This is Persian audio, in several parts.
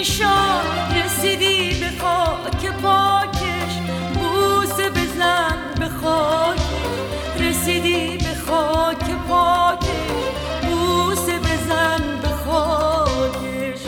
نشان، رسیدی به خاک پاکش، بوسه بزن به خاکش. رسیدی به خاک پاکش، بوسه بزن به خاکش.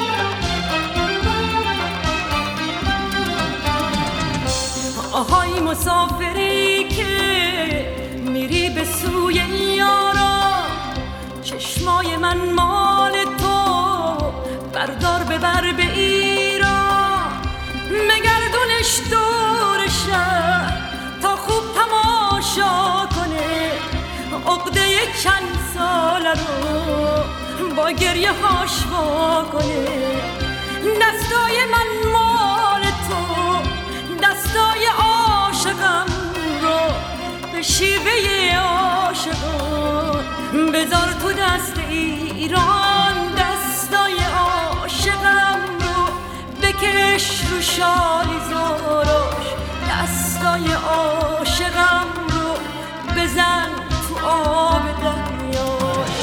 آهای مسافری که میری به سوی یارا، چشمای من مال تو، بردار ببر به ایران. مگردونش دور شهر تا خوب تماشا کنه، عقده چند ساله رو با گریه هاش وا کنه. دستای من مال تو، دستای عاشقم رو به شیوه عاشقان بذار تو دست ایران. دستای عاشقم رو بکش رو شالی زاراش، دستای عاشقم رو بزن تو آب دریاش.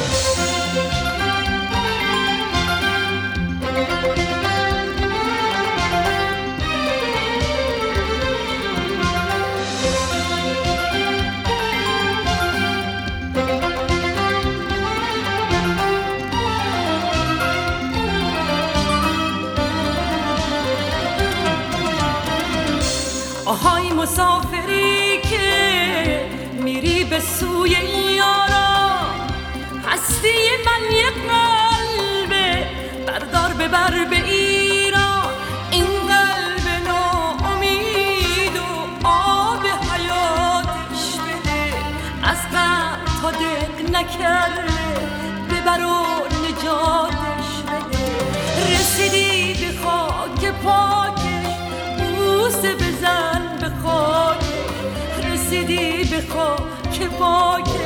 آهای مسافری که میری به سوی یارا، هستی من یک قلبه، بردار ببر به ایران. این قلب ناامید و آب حیاتش بده، از غم تا دق نکرده ببر و نجاتش بده. رسیدی به خاک پاکش، بوسه بزن به خاک. رسیدی به خاک پاک،